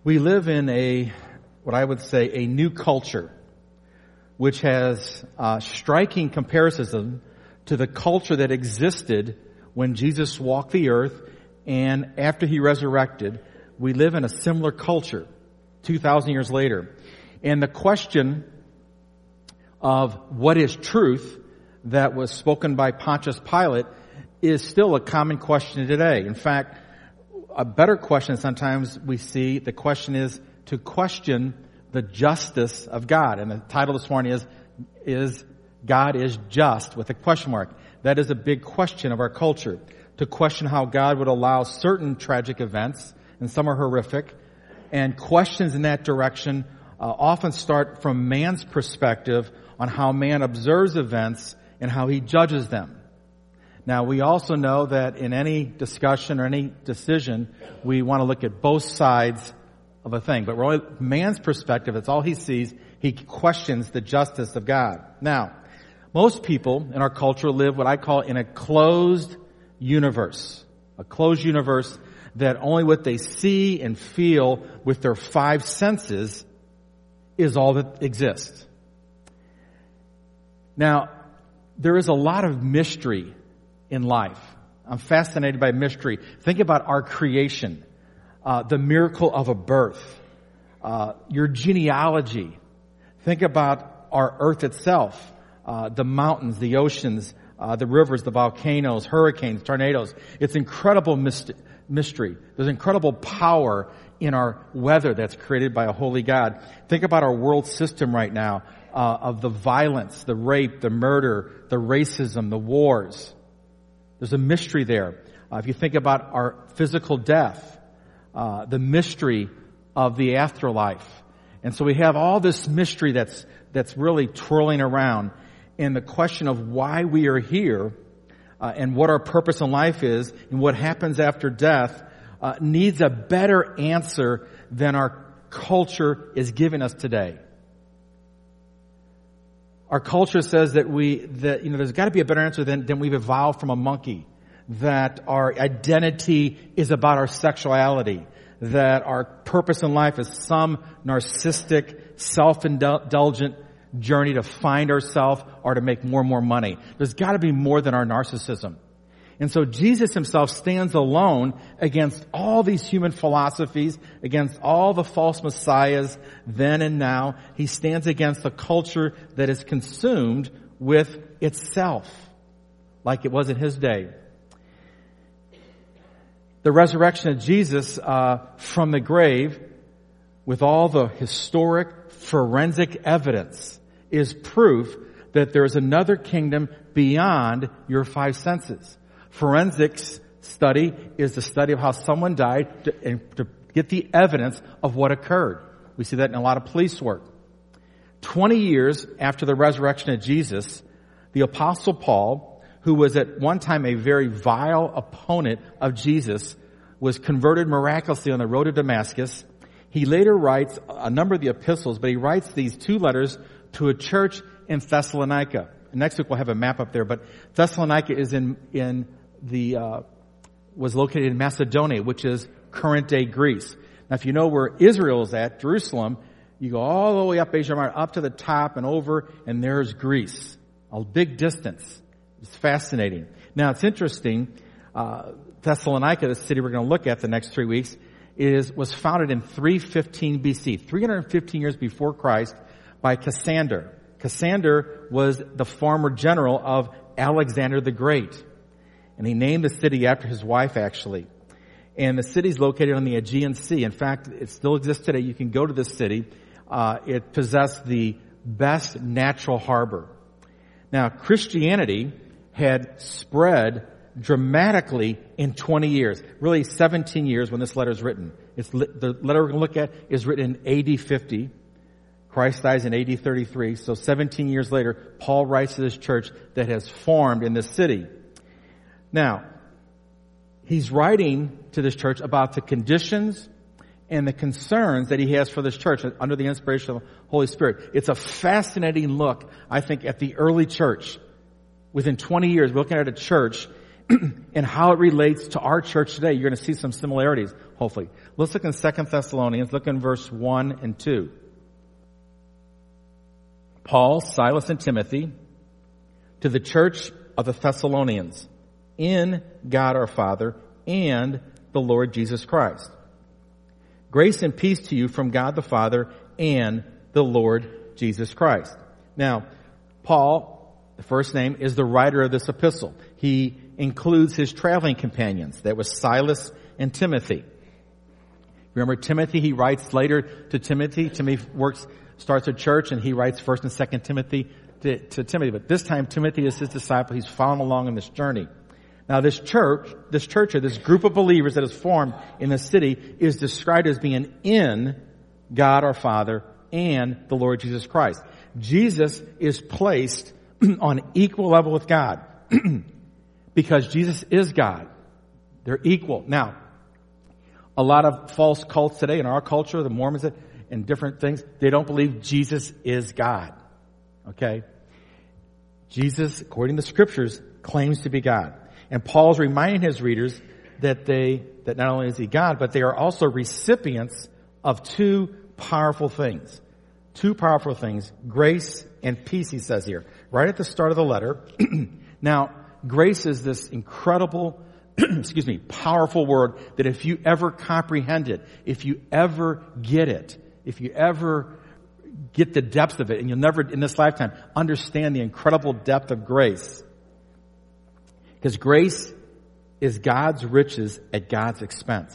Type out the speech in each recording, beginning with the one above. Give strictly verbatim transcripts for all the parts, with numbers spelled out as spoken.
We live in a, what I would say, a new culture, which has uh, striking comparisons to the culture that existed when Jesus walked the earth and after he resurrected. We live in a similar culture two thousand years later. And the question of what is truth that was spoken by Pontius Pilate is still a common question today. In fact, a better question sometimes we see, the question is to question the justice of God. And the title this morning is, is God is just, with a question mark. That is a big question of our culture. To question how God would allow certain tragic events, and some are horrific, and questions in that direction uh, often start from man's perspective on how man observes events and how he judges them. Now, we also know that in any discussion or any decision, we want to look at both sides of a thing. But really, man's perspective, that's all he sees. He questions the justice of God. Now, most people in our culture live what I call in a closed universe. A closed universe that only what they see and feel with their five senses is all that exists. Now, there is a lot of mystery in life. I'm fascinated by mystery. Think about our creation, uh, the miracle of a birth, uh, your genealogy. Think about our earth itself, uh, the mountains, the oceans, uh, the rivers, the volcanoes, hurricanes, tornadoes. It's incredible myst- mystery. There's incredible power in our weather that's created by a holy God. Think about our world system right now, uh, of the violence, the rape, the murder, the racism, the wars. There's a mystery there. Uh, if you think about our physical death, uh, the mystery of the afterlife. And so we have all this mystery that's, that's really twirling around. And the question of why we are here, uh, and what our purpose in life is, and what happens after death, uh, needs a better answer than our culture is giving us today. Our culture says that we, that, you know, there's got to be a better answer than, than we've evolved from a monkey. That our identity is about our sexuality. That our purpose in life is some narcissistic, self-indulgent journey to find ourselves or to make more and more money. There's got to be more than our narcissism. And so Jesus himself stands alone against all these human philosophies, against all the false messiahs then and now. He stands against a culture that is consumed with itself, like it was in his day. The resurrection of Jesus uh, from the grave, with all the historic forensic evidence, is proof that there is another kingdom beyond your five senses. Forensics study is the study of how someone died to, and to get the evidence of what occurred. We see that in a lot of police work. Twenty years after the resurrection of Jesus, the Apostle Paul, who was at one time a very vile opponent of Jesus, was converted miraculously on the road to Damascus. He later writes a number of the epistles, but he writes these two letters to a church in Thessalonica. Next week we'll have a map up there, but Thessalonica is in, in the, uh, was located in Macedonia, which is current day Greece. Now if you know where Israel is at, Jerusalem, you go all the way up Asia Minor, up to the top and over, and there's Greece. A big distance. It's fascinating. Now it's interesting, uh, Thessalonica, the city we're going to look at the next three weeks, is, was founded in three fifteen B C, three hundred fifteen years before Christ, by Cassander. Cassander was the former general of Alexander the Great. And he named the city after his wife, actually. And the city's located on the Aegean Sea. In fact, it still exists today. You can go to this city. Uh, it possessed the best natural harbor. Now, Christianity had spread dramatically in twenty years. Really seventeen years when this letter is written. It's, the letter we're going to look at is written in A D fifty. Christ dies in A D thirty-three. So seventeen years later, Paul writes to this church that has formed in this city. Now, he's writing to this church about the conditions and the concerns that he has for this church under the inspiration of the Holy Spirit. It's a fascinating look, I think, at the early church. Within twenty years, we're looking at a church, and how it relates to our church today. You're going to see some similarities, hopefully. Let's look in Second Thessalonians. Look in verse one and two. Paul, Silas, and Timothy, to the church of the Thessalonians, in God our Father and the Lord Jesus Christ. Grace and peace to you from God the Father and the Lord Jesus Christ. Now, Paul, the first name, is the writer of this epistle. He includes his traveling companions. That was Silas and Timothy. Remember Timothy, he writes later to Timothy. Timothy works, starts a church, and he writes First and Second Timothy to, to Timothy. But this time, Timothy is his disciple. He's following along in this journey. Now, this church, this church, or this group of believers that is formed in the city is described as being in God our Father and the Lord Jesus Christ. Jesus is placed on equal level with God because Jesus is God. They're equal. Now, a lot of false cults today in our culture, the Mormons and different things, they don't believe Jesus is God. Okay? Jesus, according to the scriptures, claims to be God. And Paul's reminding his readers that they, that not only is he God, but they are also recipients of two powerful things. Two powerful things, grace and peace, he says here, right at the start of the letter. Now, grace is this incredible, excuse me, powerful word that if you ever comprehend it, if you ever get it, if you ever get the depth of it, and you'll never in this lifetime understand the incredible depth of grace. Because grace is God's riches at God's expense.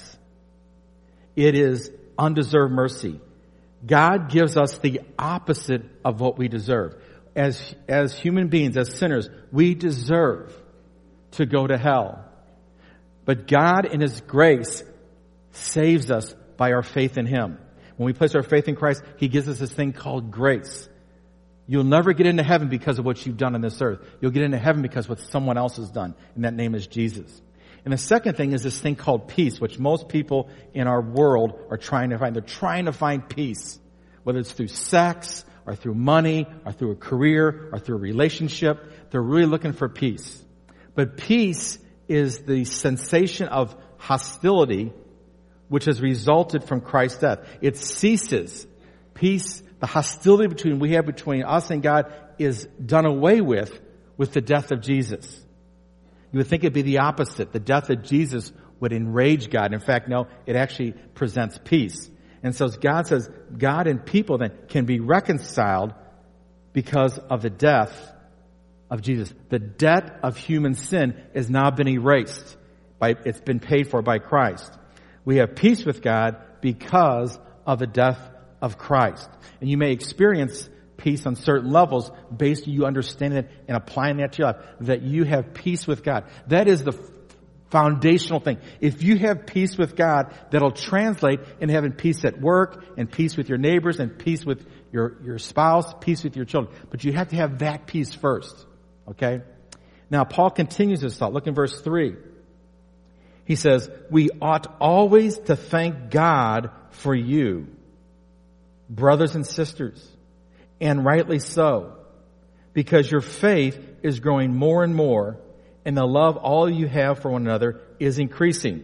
It is undeserved mercy. God gives us the opposite of what we deserve. As, as human beings, as sinners, we deserve to go to hell. But God in His grace saves us by our faith in Him. When we place our faith in Christ, He gives us this thing called grace. You'll never get into heaven because of what you've done on this earth. You'll get into heaven because of what someone else has done, and that name is Jesus. And the second thing is this thing called peace, which most people in our world are trying to find. They're trying to find peace, whether it's through sex or through money or through a career or through a relationship. They're really looking for peace. But peace is the sensation of hostility which has resulted from Christ's death. It ceases. Peace, the hostility between we have between us and God is done away with with the death of Jesus. You would think it'd be the opposite. The death of Jesus would enrage God. In fact, no, it actually presents peace. And so God says God and people then can be reconciled because of the death of Jesus. The debt of human sin has now been erased. By, it's been paid for by Christ. We have peace with God because of the death of Christ. And you may experience peace on certain levels based on you understanding it and applying that to your life, that you have peace with God. That is the foundational thing. If you have peace with God, that'll translate in having peace at work and peace with your neighbors and peace with your, your spouse, peace with your children. But you have to have that peace first. Okay? Now, Paul continues his thought. Look in verse three. He says, we ought always to thank God for you, brothers and sisters, and rightly so, because your faith is growing more and more, and the love all you have for one another is increasing.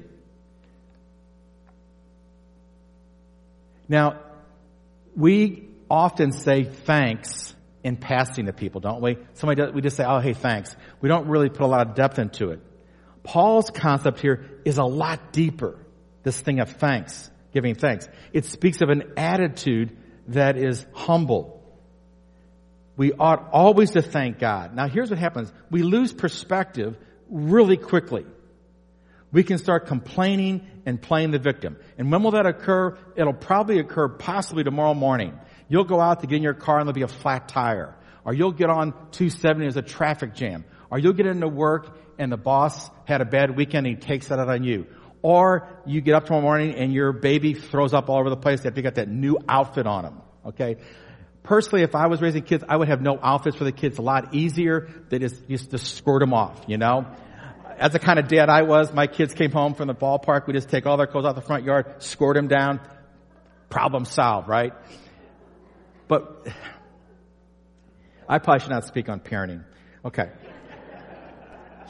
Now, we often say thanks in passing to people, don't we? Somebody does, we just say, oh, hey, thanks. We don't really put a lot of depth into it. Paul's concept here is a lot deeper, this thing of thanks, giving thanks. It speaks of an attitude that is humble. We ought always to thank God. Now, here's what happens. We lose perspective really quickly. We can start complaining and playing the victim. And when will that occur? It'll probably occur possibly tomorrow morning. You'll go out to get in your car and there'll be a flat tire. Or you'll get on two seventy, there's a traffic jam. Or you'll get into work and the boss had a bad weekend and he takes that out on you. Or you get up tomorrow morning and your baby throws up all over the place after you got that new outfit on them. Okay? Personally, if I was raising kids, I would have no outfits for the kids. A lot easier. They just used to squirt them off, you know? That's the kind of dad I was. My kids came home from the ballpark. We just take all their clothes out the front yard, squirt them down. Problem solved, right? But I probably should not speak on parenting. Okay.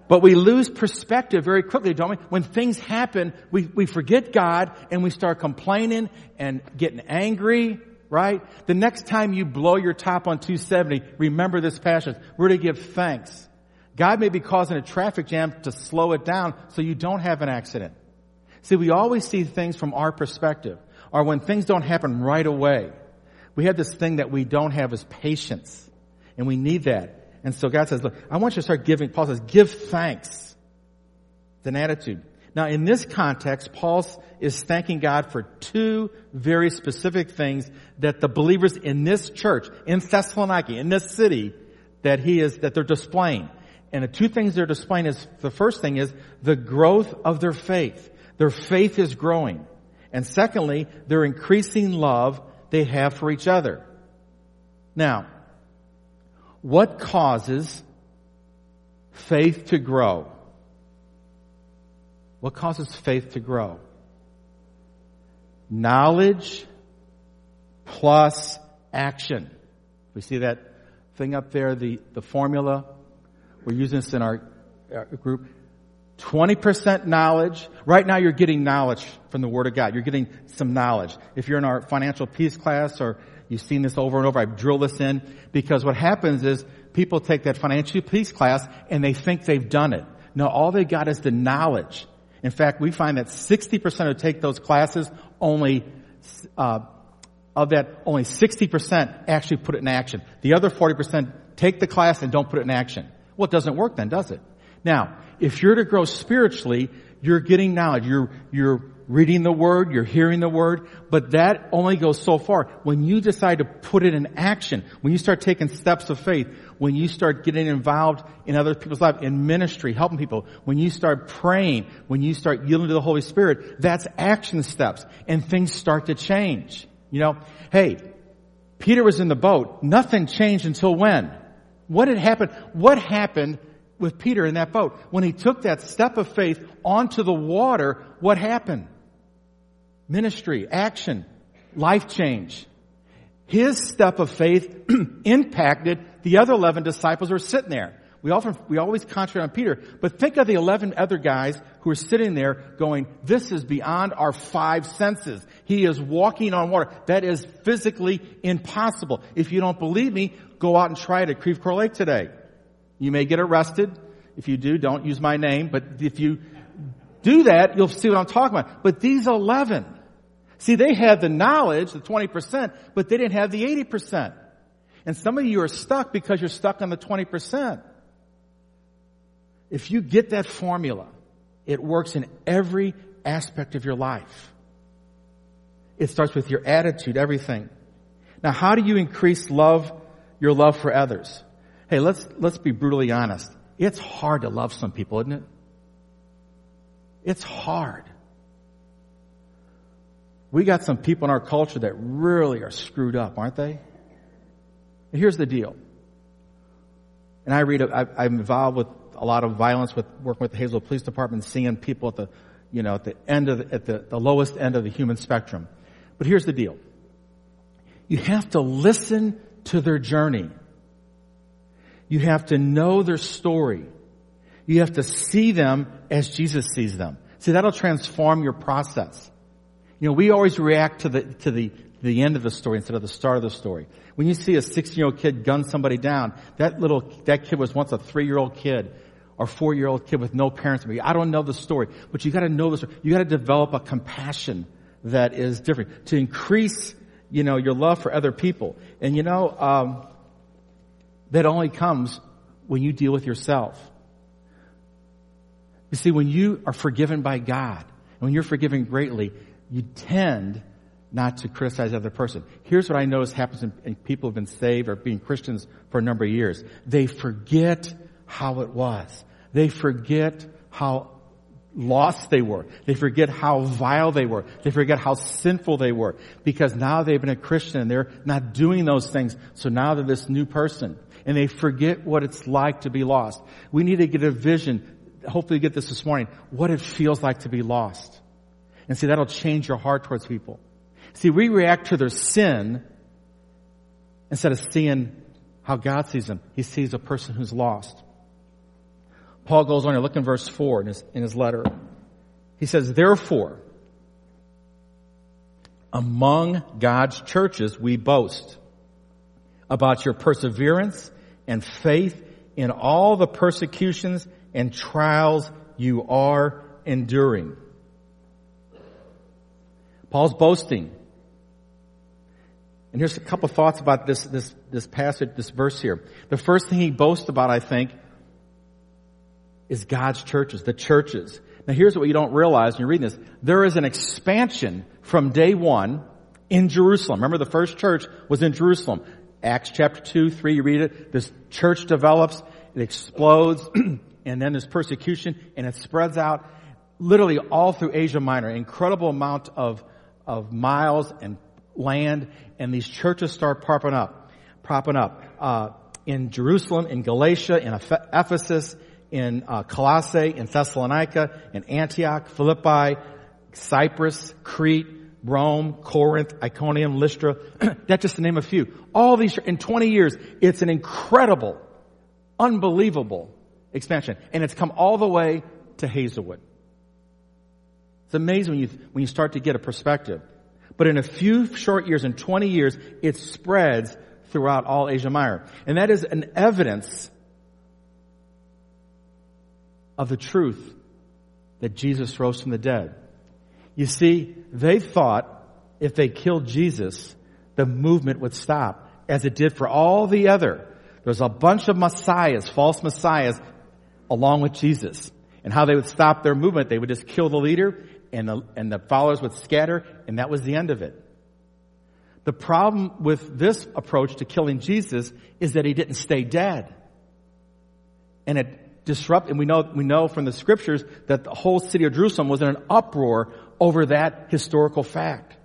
But we lose perspective very quickly, don't we? When things happen, we, we forget God and we start complaining and getting angry, right? The next time you blow your top on two seventy, remember this passage. We're to give thanks. God may be causing a traffic jam to slow it down so you don't have an accident. See, we always see things from our perspective, or when things don't happen right away. We have this thing that we don't have is patience, and we need that. And so God says, look, I want you to start giving. Paul says, give thanks. It's an attitude. Now, in this context, Paul is thanking God for two very specific things that the believers in this church, in Thessalonica, in this city, that he is, that they're displaying. And the two things they're displaying is, the first thing is the growth of their faith. Their faith is growing. And secondly, their increasing love they have for each other. Now, what causes faith to grow? What causes faith to grow? Knowledge plus action. We see that thing up there, the, the formula. We're using this in our, our group. twenty percent knowledge. Right now you're getting knowledge from the Word of God. You're getting some knowledge. If you're in our financial peace class or you've seen this over and over, I've drilled this in, because what happens is people take that financial peace class and they think they've done it. No, all they got is the knowledge. In fact, we find that sixty percent who take those classes, only, uh, of that, only sixty percent actually put it in action. The other forty percent take the class and don't put it in action. Well, it doesn't work then, does it? Now, if you're to grow spiritually, you're getting knowledge. You're, you're reading the Word, you're hearing the Word, but that only goes so far. When you decide to put it in action, when you start taking steps of faith, when you start getting involved in other people's lives, in ministry, helping people, when you start praying, when you start yielding to the Holy Spirit, that's action steps, and things start to change. You know, hey, Peter was in the boat. Nothing changed until when? What had happened? What happened with Peter in that boat? When he took that step of faith onto the water, what happened? Ministry, action, life change. His step of faith impacted the other eleven disciples who were sitting there. We often, we always concentrate on Peter, but think of the eleven other guys who are sitting there going, this is beyond our five senses. He is walking on water. That is physically impossible. If you don't believe me, go out and try it at Creve Coeur Lake today. You may get arrested. If you do, don't use my name. But if you do that, you'll see what I'm talking about. But these eleven, see, they had the knowledge, the twenty percent, but they didn't have the eighty percent. And some of you are stuck because you're stuck on the twenty percent. If you get that formula, it works in every aspect of your life. It starts with your attitude, everything. Now, how do you increase love, your love for others? Hey, let's, let's be brutally honest. It's hard to love some people, isn't it? It's hard. We got some people in our culture that really are screwed up, aren't they? And here's the deal. And I read, I, I'm involved with a lot of violence with working with the Hazel Police Department, seeing people at the, you know, at the end of the, at the, the lowest end of the human spectrum. But here's the deal. You have to listen to their journey. You have to know their story. You have to see them as Jesus sees them. See, that'll transform your process. You know, we always react to the, to the, the end of the story instead of the start of the story. When you see a sixteen-year-old kid gun somebody down, that little, that kid was once a three-year-old kid or four-year-old kid with no parents. I don't know the story, but you gotta know the story. You gotta develop a compassion that is different to increase, you know, your love for other people. And you know, um, that only comes when you deal with yourself. You see, when you are forgiven by God, and when you're forgiven greatly, you tend not to criticize the other person. Here's what I notice happens in, in people who've been saved or being Christians for a number of years. They forget how it was. They forget how lost they were. They forget how vile they were. They forget how sinful they were. Because now they've been a Christian and they're not doing those things. So now they're this new person. And they forget what it's like to be lost. We need to get a vision, hopefully get this this morning, what it feels like to be lost. And see, that'll change your heart towards people. See, we react to their sin instead of seeing how God sees them. He sees a person who's lost. Paul goes on to look in verse four in his, in his letter. He says, therefore, among God's churches we boast about your perseverance and faith in all the persecutions and trials you are enduring. Paul's boasting. And here's a couple thoughts about this, this, this passage, this verse here. The first thing he boasts about, I think, is God's churches, the churches. Now here's what you don't realize when you're reading this. There is an expansion from day one in Jerusalem. Remember, the first church was in Jerusalem. Acts chapter two, three, you read it. This church develops, it explodes, and then there's persecution, and it spreads out literally all through Asia Minor. An incredible amount of, of miles and land, and these churches start popping up, propping up. Uh, in Jerusalem, in Galatia, in Ephesus, in uh, Colossae, in Thessalonica, in Antioch, Philippi, Cyprus, Crete, Rome, Corinth, Iconium, Lystra. That's just to name a few. All these, in twenty years, it's an incredible, unbelievable expansion. And it's come all the way to Hazelwood. It's amazing when you, when you start to get a perspective. But in a few short years, in twenty years, it spreads throughout all Asia Minor. And that is an evidence of the truth that Jesus rose from the dead. You see, they thought if they killed Jesus, the movement would stop, as it did for all the other. There's a bunch of messiahs, false messiahs, along with Jesus. And how they would stop their movement, they would just kill the leader, and the, and the followers would scatter, and that was the end of it. The problem with this approach to killing Jesus is that he didn't stay dead. And it disrupted, and we know, we know from the scriptures that the whole city of Jerusalem was in an uproar over that historical fact.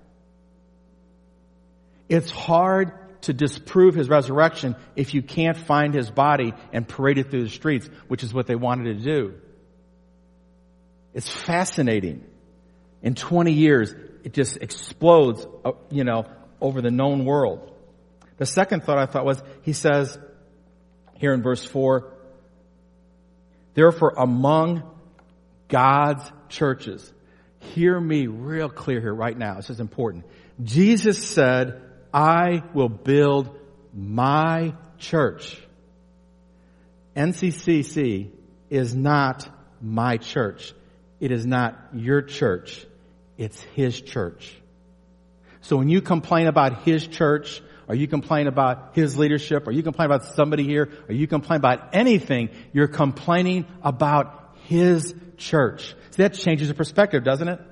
It's hard to disprove his resurrection if you can't find his body and parade it through the streets, which is what they wanted to do. It's fascinating. In twenty years, it just explodes, you know, over the known world. The second thought I thought was, he says here in verse four, therefore among God's churches. Hear me real clear here right now. This is important. Jesus said, I will build my church. N C C C is not my church. It is not your church. It's his church. So when you complain about his church, or you complain about his leadership, or you complain about somebody here, or you complain about anything, you're complaining about his church. See, that changes the perspective, doesn't it?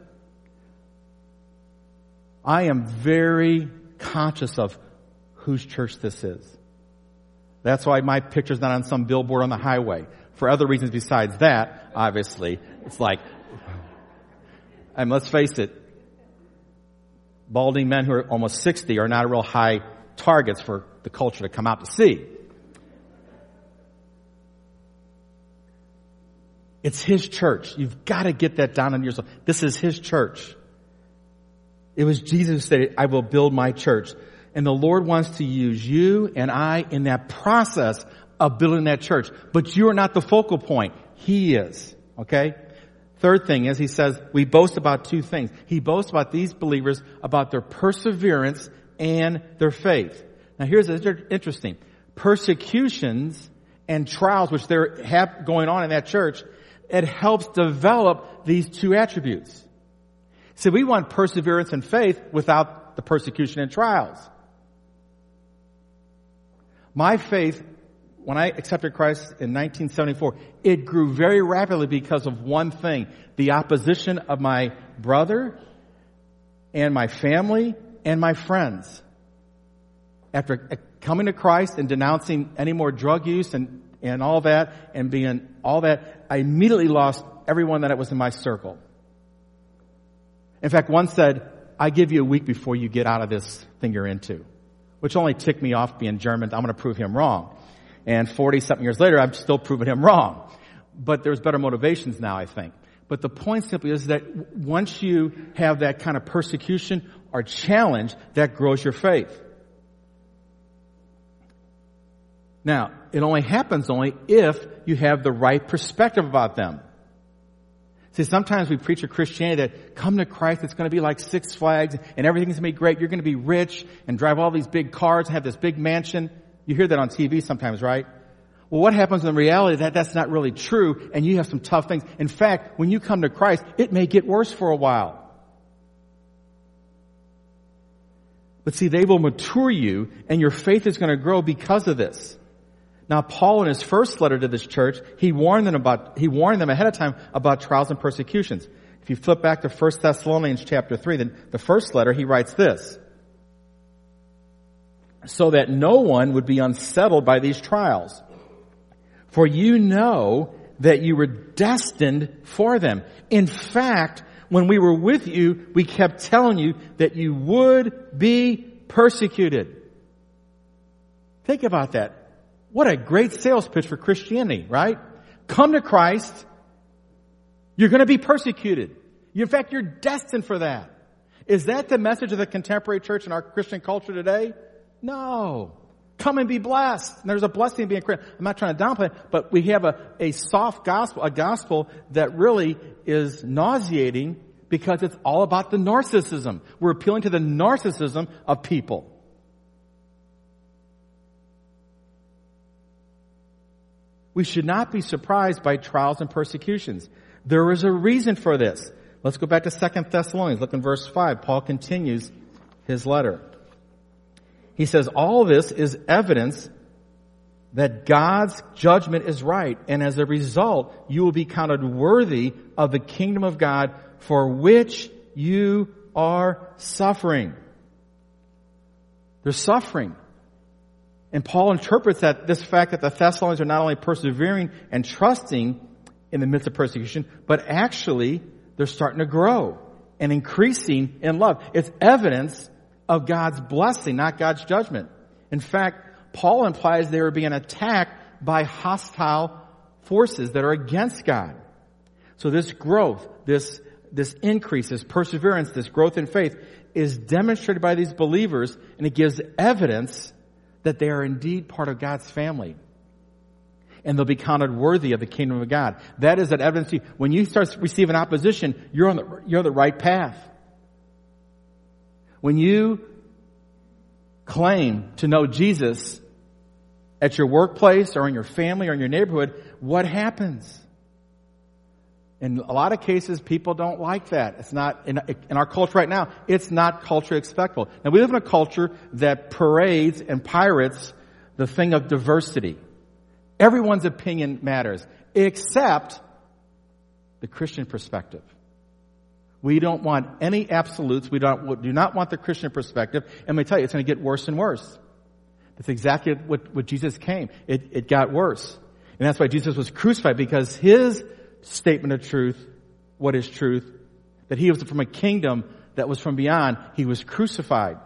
I am very conscious of whose church this is. That's why my picture's not on some billboard on the highway. For other reasons besides that, obviously, it's like, and let's face it, balding men who are almost sixty are not real high targets for the culture to come out to see. It's his church. You've got to get that down in yourself. This is his church. It was Jesus who said, I will build my church. And the Lord wants to use you and I in that process of building that church. But you are not the focal point. He is. Okay? Third thing is, he says, we boast about two things. He boasts about these believers, about their perseverance and their faith. Now here's interesting. Persecutions and trials, which they're have going on in that church, it helps develop these two attributes. See, we want perseverance and faith without the persecution and trials. My faith, when I accepted Christ in nineteen seventy-four, it grew very rapidly because of one thing. The opposition of my brother and my family and my friends. After coming to Christ and denouncing any more drug use and, and all that and being all that, I immediately lost everyone that was in my circle. In fact, one said, I give you a week before you get out of this thing you're into. Which only ticked me off being German. I'm going to prove him wrong. And forty-something years later, I'm still proving him wrong. But there's better motivations now, I think. But the point simply is that once you have that kind of persecution or challenge, that grows your faith. Now, it only happens only if you have the right perspective about them. See, sometimes we preach a Christianity that come to Christ, it's going to be like Six Flags and everything's going to be great. You're going to be rich and drive all these big cars and have this big mansion. You hear that on T V sometimes, right? Well, what happens in reality that that's not really true and you have some tough things. In fact, when you come to Christ, it may get worse for a while. But see, they will mature you and your faith is going to grow because of this. Now, Paul in his first letter to this church, he warned them about, he warned them ahead of time about trials and persecutions. If you flip back to First Thessalonians chapter three, then the first letter, he writes this. So that no one would be unsettled by these trials. For you know that you were destined for them. In fact, when we were with you, we kept telling you that you would be persecuted. Think about that. What a great sales pitch for Christianity, right? Come to Christ. You're going to be persecuted. In fact, you're destined for that. Is that the message of the contemporary church in our Christian culture today? No. Come and be blessed. And there's a blessing in being Christian. I'm not trying to downplay it, but we have a, a soft gospel, a gospel that really is nauseating because it's all about the narcissism. We're appealing to the narcissism of people. We should not be surprised by trials and persecutions. There is a reason for this. Let's go back to Second Thessalonians. Look in verse five. Paul continues his letter. He says, all this is evidence that God's judgment is right, and as a result, you will be counted worthy of the kingdom of God for which you are suffering. There's suffering. And Paul interprets that this fact that the Thessalonians are not only persevering and trusting in the midst of persecution, but actually they're starting to grow and increasing in love. It's evidence of God's blessing, not God's judgment. In fact, Paul implies they are being attacked by hostile forces that are against God. So this growth, this, this increase, this perseverance, this growth in faith is demonstrated by these believers, and it gives evidence that they are indeed part of God's family. And they'll be counted worthy of the kingdom of God. That is that evidence. When you start receiving opposition, you're on the, you're on the right path. When you claim to know Jesus at your workplace or in your family or in your neighborhood, what happens? In a lot of cases, people don't like that. It's not, in, in our culture right now, it's not culturally acceptable. Now, we live in a culture that parades and pirates the thing of diversity. Everyone's opinion matters, except the Christian perspective. We don't want any absolutes. We don't, do not want the Christian perspective. And let me tell you, it's going to get worse and worse. That's exactly what, what Jesus came. It, it got worse. And that's why Jesus was crucified, because his statement of truth, what is truth, that he was from a kingdom that was from beyond, he was crucified.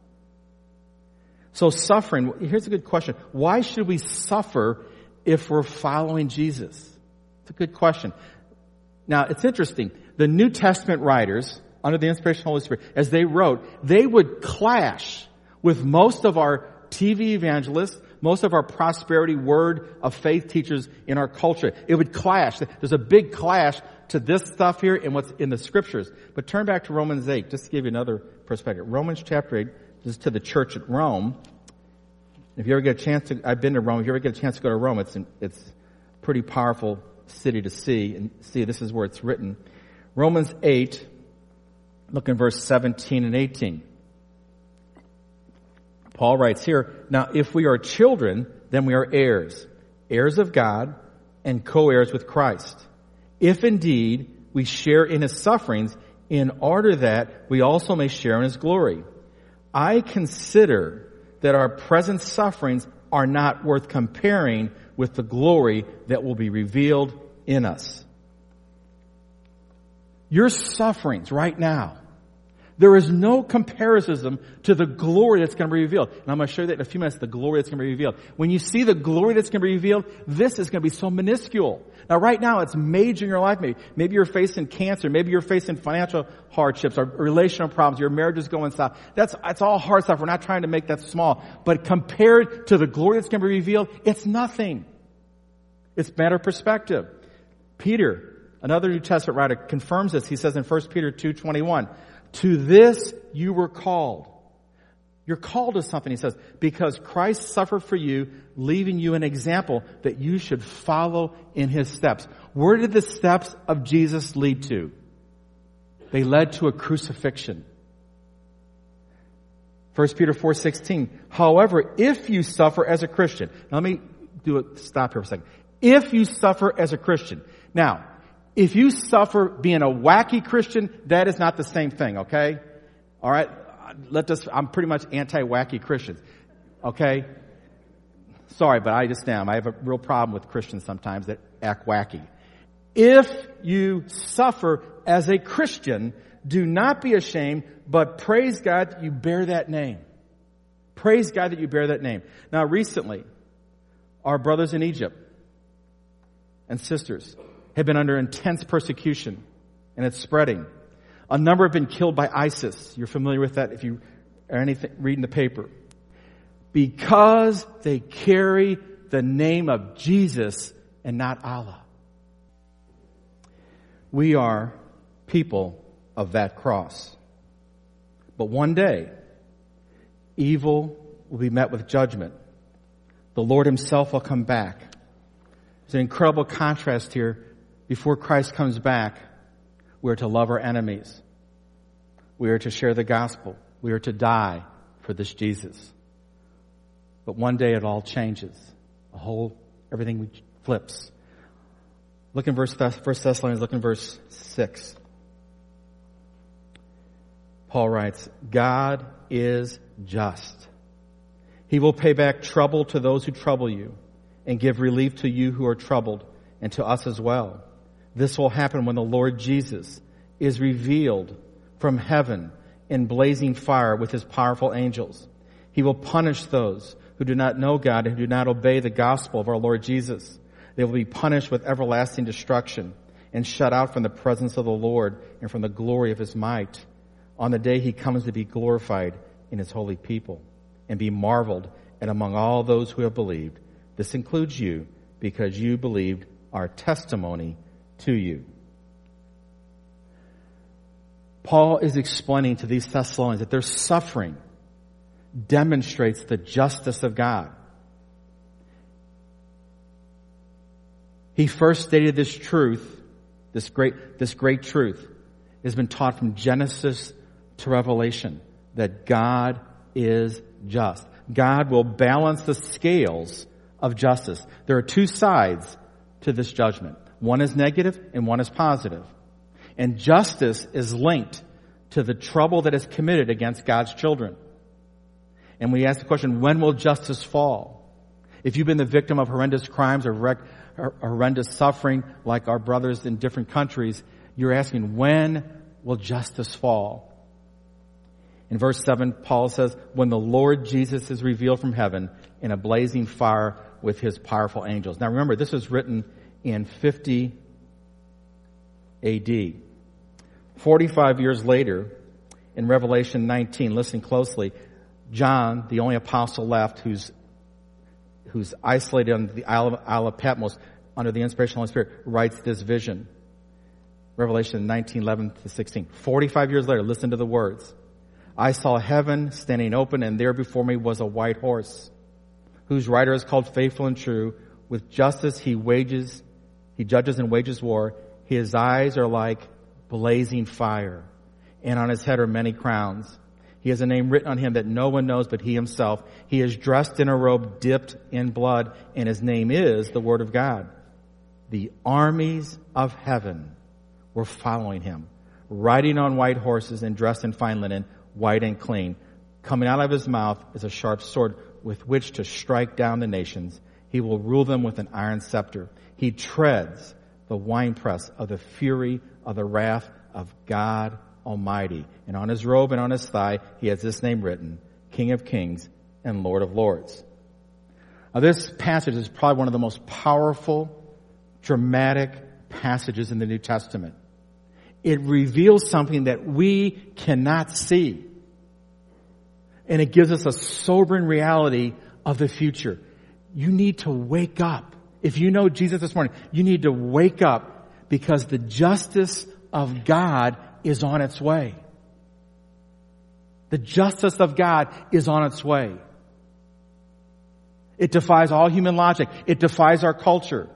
So suffering, here's a good question. Why should we suffer if we're following Jesus? It's a good question. Now, it's interesting. The New Testament writers, under the inspiration of the Holy Spirit, as they wrote, they would clash with most of our T V evangelists, most of our prosperity word of faith teachers in our culture. It would clash. There's a big clash to this stuff here and what's in the scriptures. But turn back to Romans eight, just to give you another perspective. Romans chapter eight, this is to the church at Rome. If you ever get a chance to, I've been to Rome, if you ever get a chance to go to Rome, it's, it's a pretty powerful city to see. And see, this is where it's written. Romans eight, look in verse seventeen and eighteen. Paul writes here, now if we are children, then we are heirs, heirs of God and co-heirs with Christ. If indeed we share in his sufferings, in order that we also may share in his glory. I consider that our present sufferings are not worth comparing with the glory that will be revealed in us. Your sufferings right now, There is no comparison to the glory that's going to be revealed. And I'm going to show you that in a few minutes, the glory that's going to be revealed. When you see the glory that's going to be revealed, this is going to be so minuscule. Now right now it's major in your life. Maybe, maybe you're facing cancer. Maybe you're facing financial hardships or relational problems. Your marriage is going south. That's, that's all hard stuff. We're not trying to make that small. But compared to the glory that's going to be revealed, it's nothing. It's a matter of perspective. Peter, another New Testament writer, confirms this. He says in First Peter two twenty-one, to this you were called. You're called to something, he says, because Christ suffered for you, leaving you an example that you should follow in his steps. Where did the steps of Jesus lead to? They led to a crucifixion. First Peter four sixteen, however, if you suffer as a Christian, now let me do a stop here for a second. If you suffer as a Christian. Now, if you suffer being a wacky Christian, that is not the same thing, okay? All right? Let us, I'm pretty much anti-wacky Christians, okay? Sorry, but I just am. I have a real problem with Christians sometimes that act wacky. If you suffer as a Christian, do not be ashamed, but praise God that you bear that name. Praise God that you bear that name. Now, recently, our brothers in Egypt and sisters have been under intense persecution, and it's spreading. A number have been killed by ISIS. You're familiar with that if you are anything reading the paper. Because they carry the name of Jesus and not Allah. We are people of that cross. But one day, evil will be met with judgment. The Lord himself will come back. There's an incredible contrast here. Before Christ comes back, we are to love our enemies. We are to share the gospel. We are to die for this Jesus. But one day it all changes. A whole, everything flips. Look in verse, First Thessalonians, look in verse six. Paul writes, God is just. He will pay back trouble to those who trouble you and give relief to you who are troubled and to us as well. This will happen when the Lord Jesus is revealed from heaven in blazing fire with his powerful angels. He will punish those who do not know God and who do not obey the gospel of our Lord Jesus. They will be punished with everlasting destruction and shut out from the presence of the Lord and from the glory of his might on the day he comes to be glorified in his holy people and be marveled at among all those who have believed. This includes you because you believed our testimony to you. Paul is explaining to these Thessalonians that their suffering demonstrates the justice of God. He first stated this truth, this great, this great truth has been taught from Genesis to Revelation, that God is just. God will balance the scales of justice. There are two sides to this judgment. One is negative and one is positive. And justice is linked to the trouble that is committed against God's children. And we ask the question, when will justice fall? If you've been the victim of horrendous crimes or rec- or horrendous suffering like our brothers in different countries, you're asking, when will justice fall? In verse seven, Paul says, when the Lord Jesus is revealed from heaven in a blazing fire with his powerful angels. Now remember, this was written in fifty A D. forty-five years later, in Revelation nineteen, listen closely, John, the only apostle left who's who's isolated on the Isle of, Isle of Patmos under the inspiration of the Holy Spirit, writes this vision. Revelation nineteen, eleven to sixteen. forty-five years later, listen to the words. I saw heaven standing open, and there before me was a white horse, whose rider is called Faithful and True. With justice he wages, he judges and wages war. His eyes are like blazing fire, and on his head are many crowns. He has a name written on him that no one knows but he himself. He is dressed in a robe dipped in blood, and his name is the Word of God. The armies of heaven were following him, riding on white horses and dressed in fine linen, white and clean. Coming out of his mouth is a sharp sword with which to strike down the nations. He will rule them with an iron scepter. He treads the winepress of the fury of the wrath of God Almighty. And on his robe and on his thigh, he has this name written, King of Kings and Lord of Lords. Now, this passage is probably one of the most powerful, dramatic passages in the New Testament. It reveals something that we cannot see. And it gives us a sobering reality of the future. You need to wake up. If you know Jesus this morning, you need to wake up because the justice of God is on its way. The justice of God is on its way. It defies all human logic. It defies our culture.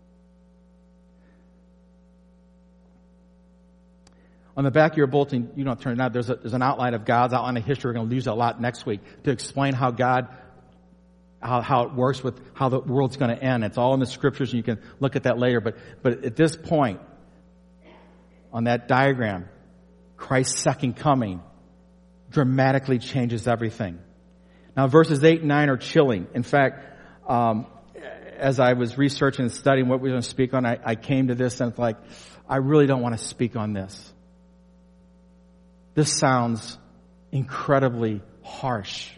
On the back of your bulletin, you don't turn it out, there's, a, there's an outline of God's outline of history. We're going to use that a lot next week to explain how God, how, how it works with how the world's going to end. It's all in the scriptures and you can look at that later. But, but at this point, on that diagram, Christ's second coming dramatically changes everything. Now verses eight and nine are chilling. In fact, um, as I was researching and studying what we were going to speak on, I, I came to this and it's like, I really don't want to speak on this. This sounds incredibly harsh.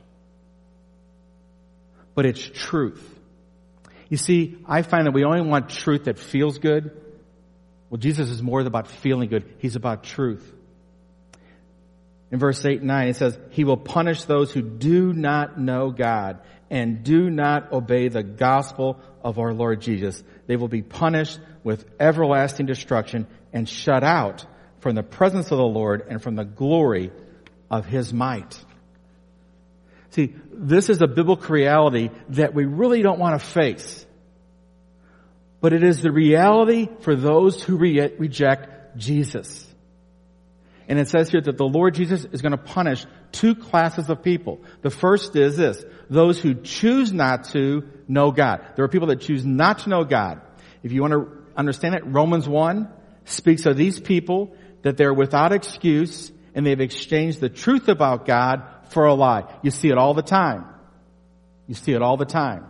But it's truth. You see, I find that we only want truth that feels good. Well, Jesus is more about feeling good. He's about truth. In verse eight and nine, it says, He will punish those who do not know God and do not obey the gospel of our Lord Jesus. They will be punished with everlasting destruction and shut out from the presence of the Lord and from the glory of His might. See, this is a biblical reality that we really don't want to face. But it is the reality for those who re- reject Jesus. And it says here that the Lord Jesus is going to punish two classes of people. The first is this, those who choose not to know God. There are people that choose not to know God. If you want to understand it, Romans one speaks of these people that they're without excuse and they've exchanged the truth about God for a lie. You see it all the time. You see it all the time.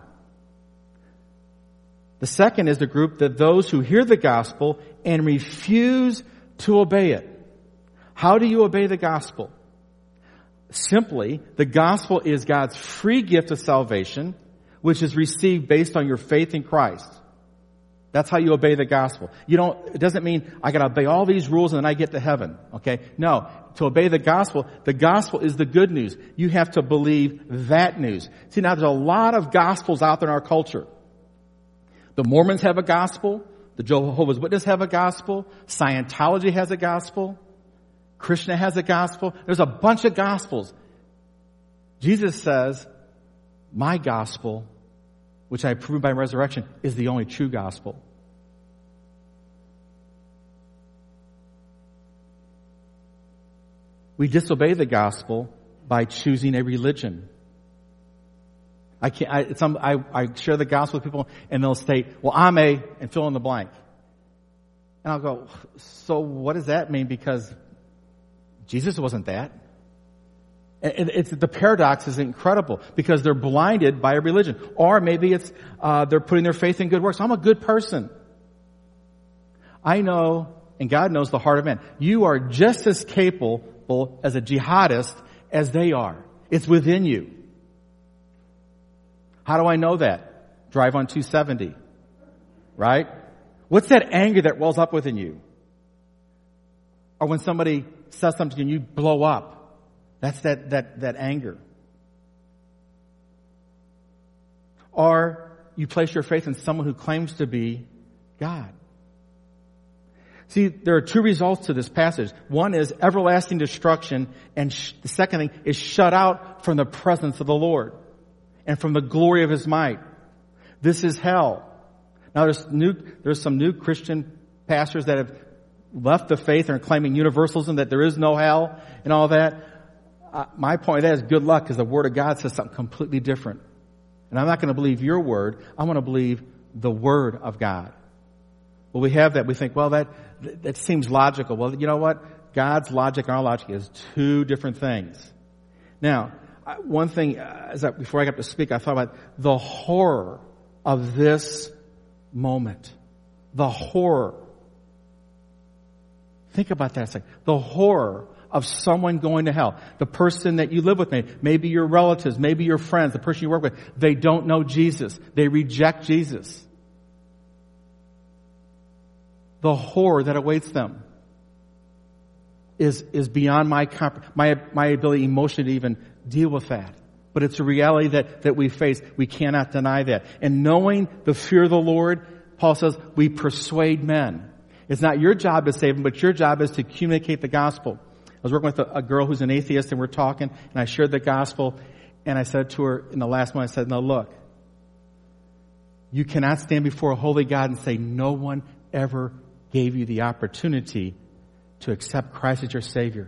The second is the group that those who hear the gospel and refuse to obey it. How do you obey the gospel? Simply, the gospel is God's free gift of salvation, which is received based on your faith in Christ. That's how you obey the gospel. You don't, it doesn't mean I gotta obey all these rules and then I get to heaven. Okay? No. To obey the gospel, the gospel is the good news. You have to believe that news. See, now there's a lot of gospels out there in our culture. The Mormons have a gospel. The Jehovah's Witnesses have a gospel. Scientology has a gospel. Krishna has a gospel. There's a bunch of gospels. Jesus says, my gospel, which I prove by resurrection, is the only true gospel. We disobey the gospel by choosing a religion. I can't, I, some, I, I share the gospel with people and they'll state, well, I'm a, and fill in the blank. And I'll go, so what does that mean? Because Jesus wasn't that. And it's, the paradox is incredible because they're blinded by a religion. Or maybe it's, uh, they're putting their faith in good works. I'm a good person. I know, and God knows the heart of man. You are just as capable as a jihadist as they are. It's within you. How do I know that? Drive on two seventy. Right? What's that anger that wells up within you? Or when somebody says something and you blow up. That's that, that, that anger. Or you place your faith in someone who claims to be God. See, there are two results to this passage. One is everlasting destruction, and sh- the second thing is shut out from the presence of the Lord and from the glory of His might. This is hell. Now there's new, there's some new Christian pastors that have left the faith and are claiming universalism, that there is no hell and all that. Uh, my point of that is good luck, because the Word of God says something completely different. And I'm not going to believe your word. I'm going to believe the Word of God. Well, we have that. We think, well, that that seems logical. Well, you know what? God's logic and our logic is two different things. Now, one thing, as I, before I got to speak, I thought about the horror of this moment. The horror. Think about that a second. The horror of someone going to hell. The person that you live with, maybe, maybe your relatives, maybe your friends, the person you work with, they don't know Jesus. They reject Jesus. The horror that awaits them is, is beyond my, comp- my, my ability emotionally to even deal with that. But it's a reality that, that we face. We cannot deny that. And knowing the fear of the Lord, Paul says, we persuade men. It's not your job to save them, but your job is to communicate the gospel. I was working with a, a girl who's an atheist, and we're talking, and I shared the gospel, and I said to her in the last one, I said, "No, look, you cannot stand before a holy God and say, no one ever gave you the opportunity to accept Christ as your Savior."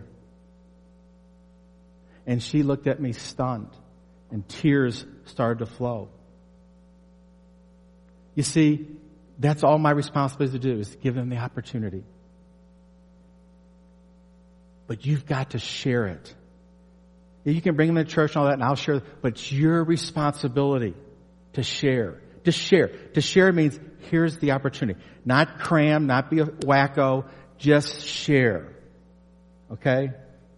And she looked at me stunned, and tears started to flow. You see, that's all my responsibility to do, is to give them the opportunity. But you've got to share it. You can bring them to church and all that, and I'll share, but it's your responsibility to share. To share. To share means, here's the opportunity. Not cram, not be a wacko, just share. Okay?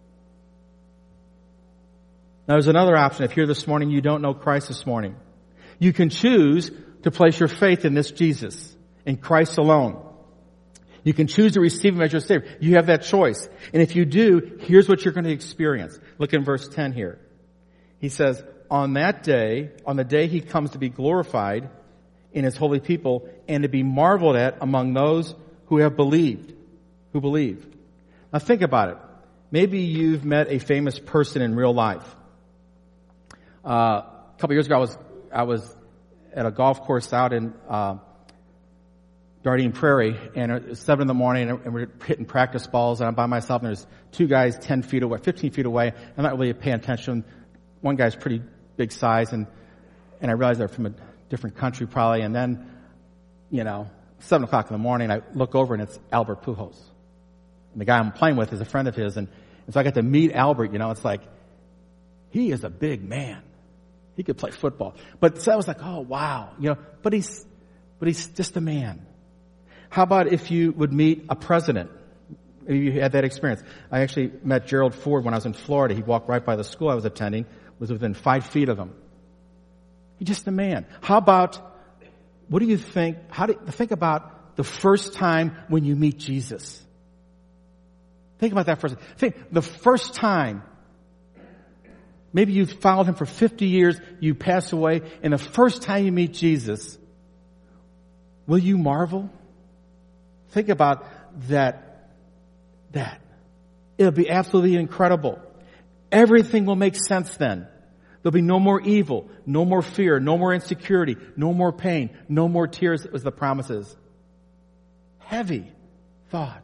Now there's another option. If you're this morning, you don't know Christ this morning. You can choose to place your faith in this Jesus, in Christ alone. You can choose to receive Him as your Savior. You have that choice. And if you do, here's what you're going to experience. Look in verse ten here. He says, on that day, on the day He comes to be glorified in His holy people and to be marveled at among those who have believed, who believe. Now think about it. Maybe you've met a famous person in real life. Uh, a couple years ago, I was, I was at a golf course out in, uh, Dardenne Prairie, and it was seven in the morning, and we're hitting practice balls, and I'm by myself, and there's two guys ten feet away, fifteen feet away. I'm not really paying attention. One guy's pretty big size, and, and I realized they're from a different country probably, and then, you know, seven o'clock in the morning, I look over, and it's Albert Pujols. And the guy I'm playing with is a friend of his, and, and so I got to meet Albert, you know, it's like, he is a big man. He could play football. But so I was like, oh, wow, you know, but he's, but he's just a man. How about if you would meet a president? Maybe you had that experience. I actually met Gerald Ford when I was in Florida. He walked right by the school I was attending, was within five feet of him. He's just a man. How about, what do you think, how do you think about the first time when you meet Jesus? Think about that for a second. Think, the first time, maybe you've followed Him for fifty years, you pass away, and the first time you meet Jesus, will you marvel? Think about that, that. It'll be absolutely incredible. Everything will make sense then. There'll be no more evil, no more fear, no more insecurity, no more pain, no more tears, as the promises. Heavy thought.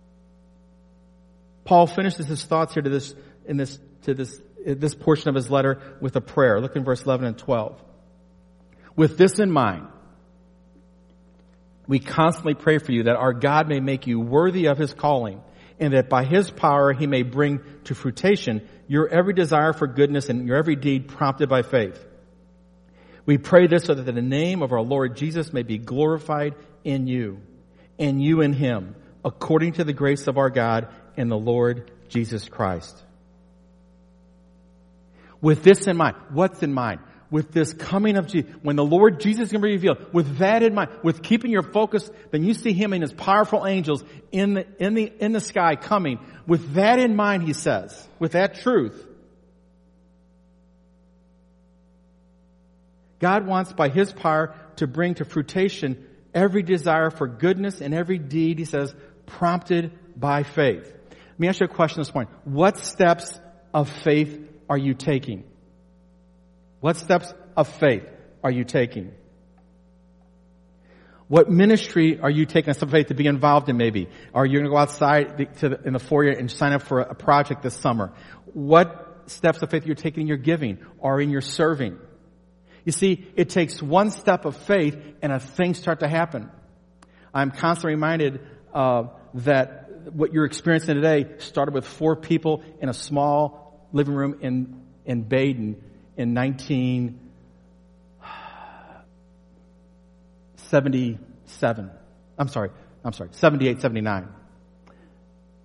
Paul finishes his thoughts here to this, in this, to this, in this portion of his letter with a prayer. Look in verse eleven and twelve. With this in mind, we constantly pray for you that our God may make you worthy of His calling, and that by His power He may bring to fruition your every desire for goodness and your every deed prompted by faith. We pray this so that the name of our Lord Jesus may be glorified in you, and you in Him, according to the grace of our God and the Lord Jesus Christ. With this in mind, what's in mind? With this coming of Jesus, when the Lord Jesus is going to be revealed, with that in mind, with keeping your focus, then you see Him and His powerful angels in the, in the, in the sky coming. With that in mind, He says, with that truth, God wants by His power to bring to fruition every desire for goodness and every deed, He says, prompted by faith. Let me ask you a question this morning. What steps of faith are you taking? What steps of faith are you taking? What ministry are you taking a step of faith to be involved in maybe? Are you going to go outside the, to the, in the foyer and sign up for a, a project this summer? What steps of faith you're taking in your giving or in your serving? You see, it takes one step of faith and a thing start to happen. I'm constantly reminded uh, that what you're experiencing today started with four people in a small living room in, in Baden in nineteen seventy-seven. I'm sorry. I'm sorry. seventy-eight, seventy-nine.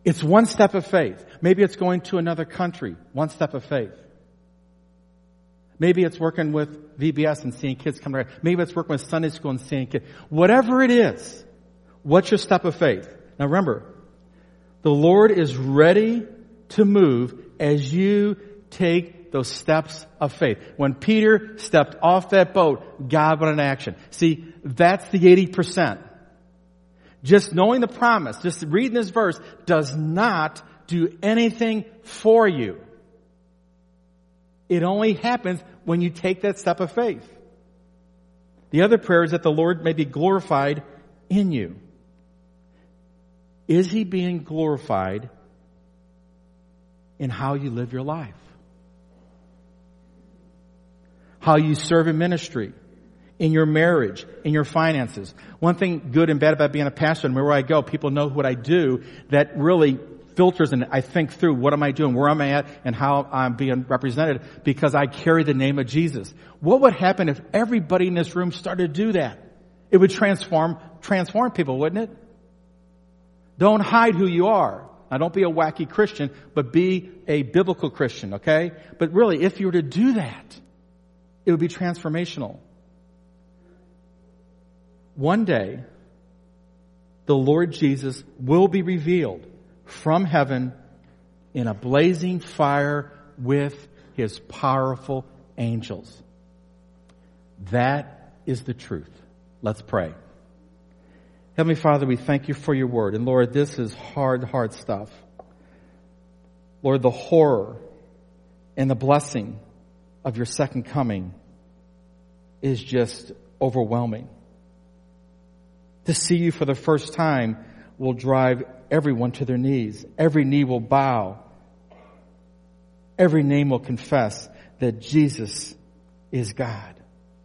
It's one step of faith. Maybe it's going to another country. One step of faith. Maybe it's working with V B S and seeing kids come around. Maybe it's working with Sunday school and seeing kids. Whatever it is, what's your step of faith? Now remember, the Lord is ready to move as you take those steps of faith. When Peter stepped off that boat, God went in action. See, that's the eighty percent. Just knowing the promise, just reading this verse, does not do anything for you. It only happens when you take that step of faith. The other prayer is that the Lord may be glorified in you. Is He being glorified in how you live your life? How you serve in ministry, in your marriage, in your finances. One thing good and bad about being a pastor, and where I go, people know what I do, that really filters and I think through what am I doing, where am I at, and how I'm being represented, because I carry the name of Jesus. What would happen if everybody in this room started to do that? It would transform, transform people, wouldn't it? Don't hide who you are. Now don't be a wacky Christian, but be a biblical Christian, okay? But really, if you were to do that, it would be transformational. One day, the Lord Jesus will be revealed from heaven in a blazing fire with His powerful angels. That is the truth. Let's pray. Heavenly Father, we thank You for Your word. And Lord, this is hard, hard stuff. Lord, the horror and the blessing of Your second coming is just overwhelming. To see You for the first time will drive everyone to their knees. Every knee will bow. Every name will confess that Jesus is God.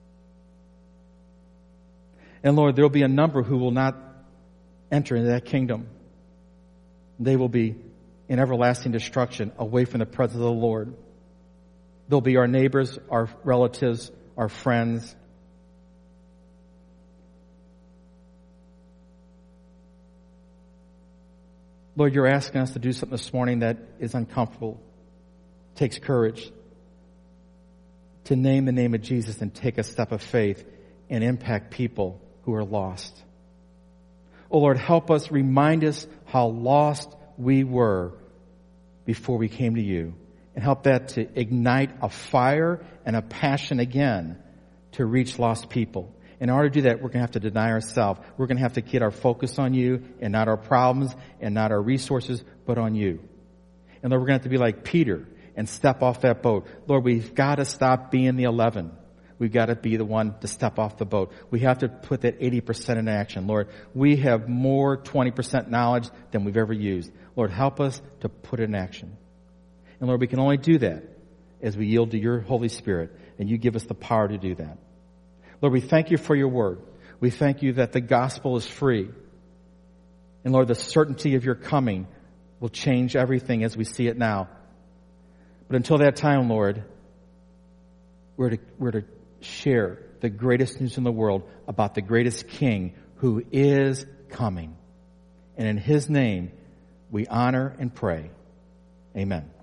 And Lord, there will be a number who will not enter into that kingdom. They will be in everlasting destruction, away from the presence of the Lord. They'll be our neighbors, our relatives, our friends. Lord, You're asking us to do something this morning that is uncomfortable. It takes courage to name the name of Jesus and take a step of faith and impact people who are lost. Oh Lord, help us, remind us how lost we were before we came to You. And help that to ignite a fire and a passion again to reach lost people. In order to do that, we're going to have to deny ourselves. We're going to have to get our focus on You and not our problems and not our resources, but on You. And Lord, we're going to have to be like Peter and step off that boat. Lord, we've got to stop being the eleven. We've got to be the one to step off the boat. We have to put that eighty percent in action. Lord, we have more twenty percent knowledge than we've ever used. Lord, help us to put it in action. And Lord, we can only do that as we yield to Your Holy Spirit, and You give us the power to do that. Lord, we thank You for Your word. We thank You that the gospel is free. And Lord, the certainty of Your coming will change everything as we see it now. But until that time, Lord, we're to, we're to share the greatest news in the world about the greatest King who is coming. And in His name, we honor and pray. Amen.